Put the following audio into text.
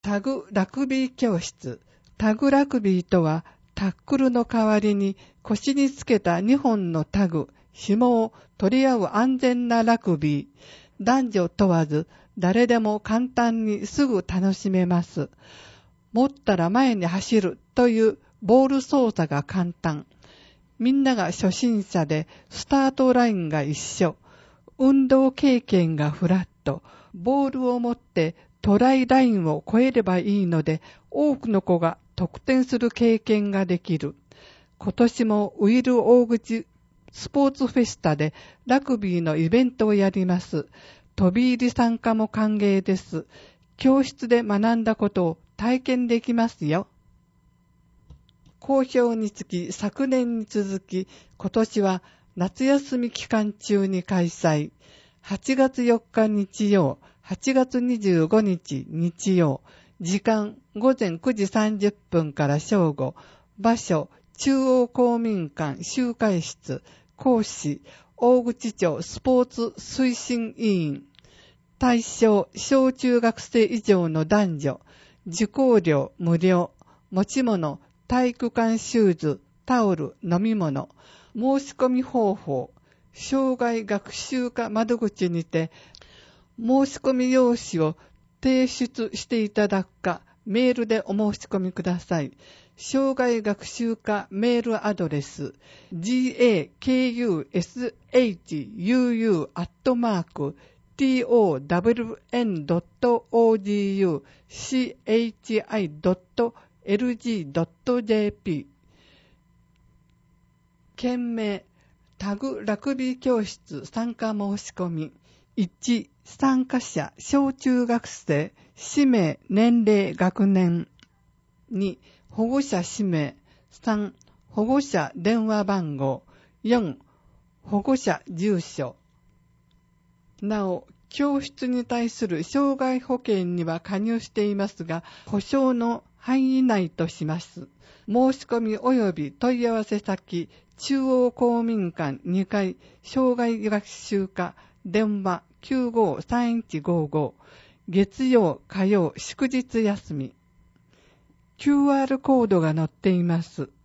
タグラグビー教室。タグラグビーとは、タックルの代わりに腰につけた2本のタグ、紐を取り合う安全なラグビー。男女問わず、誰でも簡単にすぐ楽しめます。持ったら前に走るというボール操作が簡単。みんなが初心者でスタートラインが一緒。運動経験がフラット。ボールを持ってトライラインを越えればいいので、多くの子が得点する経験ができる。今年もウィル大口スポーツフェスタでラグビーのイベントをやります。飛び入り参加も歓迎です。教室で学んだことを体験できますよ。好評につき昨年に続き今年は夏休み期間中に開催。8月4日日曜、8月25日日曜、時間午前9時30分から正午、場所中央公民館集会室、講師大口町スポーツ推進委員、対象小中学生以上の男女、受講料無料、持ち物体育館シューズ、タオル、飲み物、申し込み方法、障害学習課窓口にて、申し込み用紙を提出していただくか、メールでお申し込みください。障害学習課メールアドレス、gakushuu@town.ogu.chi.lg.jp 件名タグラグビー教室参加申し込み。1、参加者小中学生氏名年齢学年。2、保護者氏名。3、保護者電話番号。4、保護者住所。なお、教室に対する障害保険には加入していますが、保証の範囲内とします。申し込み及び問い合わせ先、中央公民館2階障害学習課電話 953155 月曜火曜祝日休み。QR コードが載っています。